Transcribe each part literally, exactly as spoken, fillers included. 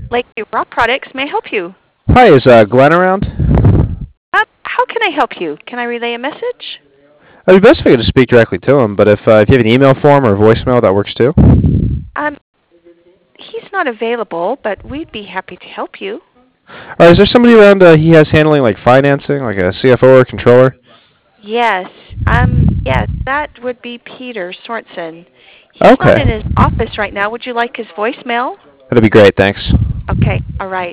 Lakeview Rock Products may I help you. Hi, is uh, Glenn around? Uh, how can I help you? Can I relay a message? It'd be best if I could just speak directly to him, but if, uh, if you have an email form or voicemail, that works too. Um, he's not available, but we'd be happy to help you. Alright, is there somebody around uh, he has handling like financing, like a C F O or controller? Yes. Um, yes, that would be Peter Sorensen. He's not Okay. in his office right now. Would you like his voicemail? That'd be great, thanks. Okay, all right.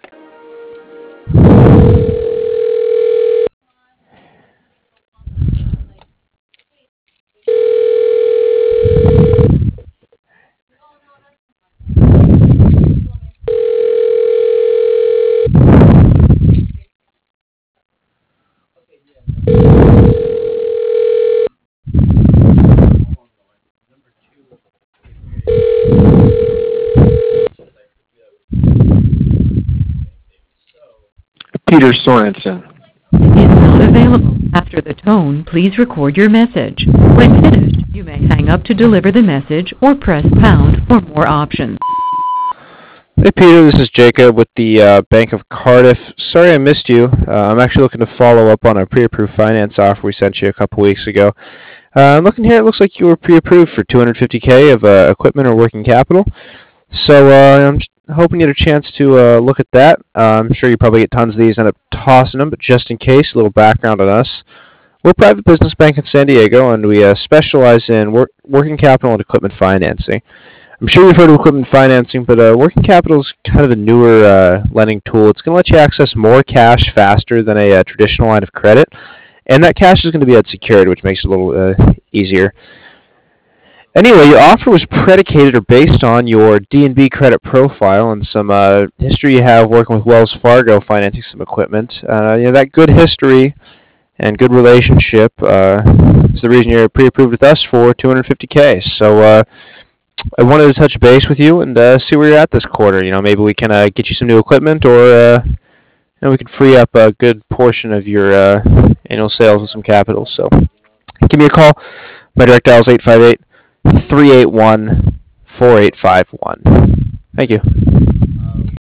Peter Sorensen is not available. After the tone, please record your message. When finished, you may hang up to deliver the message or press pound for more options. Hey Peter, this is Jacob with the uh, Bank of Cardiff. Sorry I missed you. Uh, I'm actually looking to follow up on a pre-approved finance offer we sent you a couple weeks ago. Uh, I'm looking here, it looks like you were pre-approved for two hundred fifty K of uh, equipment or working capital. So uh, I'm hoping you get a chance to uh, look at that. Uh, I'm sure you probably get tons of these and end up tossing them, but just in case, a little background on us. We're a private business bank in San Diego, and we uh, specialize in work, working capital and equipment financing. I'm sure you've heard of equipment financing, but uh, working capital is kind of a newer uh, lending tool. It's going to let you access more cash faster than a uh, traditional line of credit, and that cash is going to be unsecured, which makes it a little uh, easier. Anyway, your offer was predicated or based on your D and B credit profile and some uh, history you have working with Wells Fargo financing some equipment. Uh, you know, that good history and good relationship uh, is the reason you're pre-approved with us for two hundred fifty K. So uh, I wanted to touch base with you and uh, see where you're at this quarter. You know, maybe we can uh, get you some new equipment, or uh, you know, we could free up a good portion of your uh, annual sales with some capital. So give me a call. My direct dial is eight five eight, three eight one, four eight five one. Thank you.